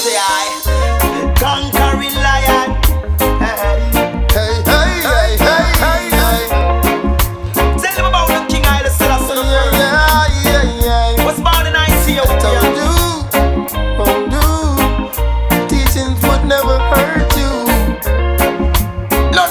Selassie I, conquering lion. Hey, hey, hey, hey, hey, hey. Tell them about the King Haile Selassie the first. Yeah. Was born in Ethiopia. Don't do. Teachings would never hurt you. No.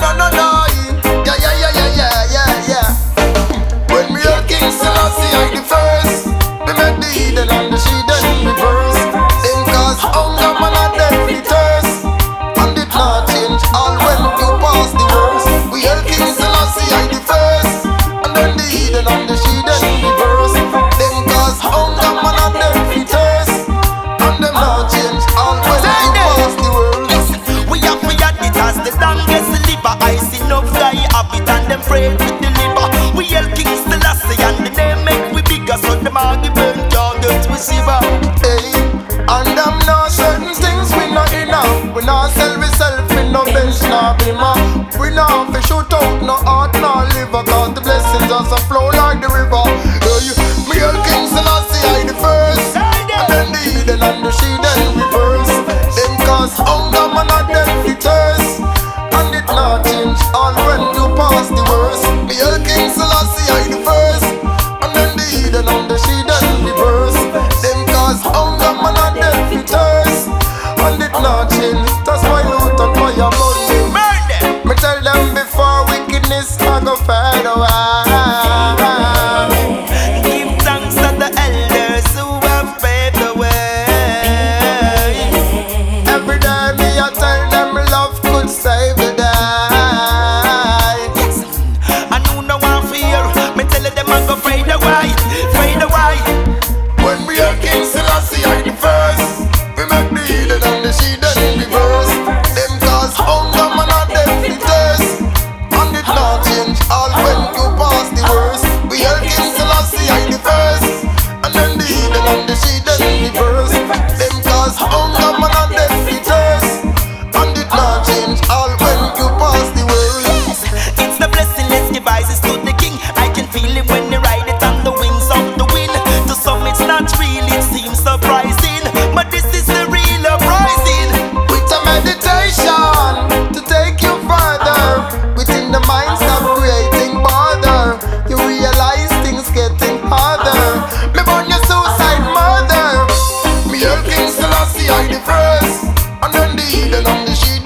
Yeah. When we are King Selassie I the first, we met the heathen and the she done reverse. Them cause hunger man and deathly thirst, and it not change all when you pass the worst. We are King Selassie I the first, and then the heathen and the she done reverse. Them cause hunger man and deathly thirst, and them not change all when you pass the worst. We have to add it as the longest liver. I see no guy have it and them afraid to deliver. We hail King Selassie and the name make we bigger, so them argument can't get we shiver. Hey, and them know certain things we not enough. We not sell we self in no bench nor bimmer. We not fi shoot out no heart nor liver, cause the blessings just a flow like the river. Hey, me hail King Selassie I the first, and then the heathen and the she then reverse. Them cause hunger man a deathly thirst, and it not change all when you pass the worst. Me hail King Selassie I the first, and then the heathen and the she then reverse. Them cause hunger man a deathly thirst, and it not change. That's why loot and fire burn them. Burn them. Me tell them before wickedness I go fade away. Give thanks to the elders who have paved the way. Every day me I tell them love could save the day. And who no one fear, me tell them I go fade away, fade away. When we are King Selassie I the first, we make the heathen and the she then reverse. Them cause hunger man a deathly thirst, and it not change all when you pass the worst. We are King Selassie I the first, and then the heathen and the she then reverse. Them cause hunger man a deathly thirst, and it not change all when you pass the worst. It's the blessing, let's give voices to the King. I can feel him when they ride it on the wings of the wind. To some it's not real, it seems surprising, but this is the real uprising. With a meditation to take you further, within the mind stop creating bother. You realize things getting harder. Me burn your suicide murder. Me hail King Selassie I the first, and then the heathen and the she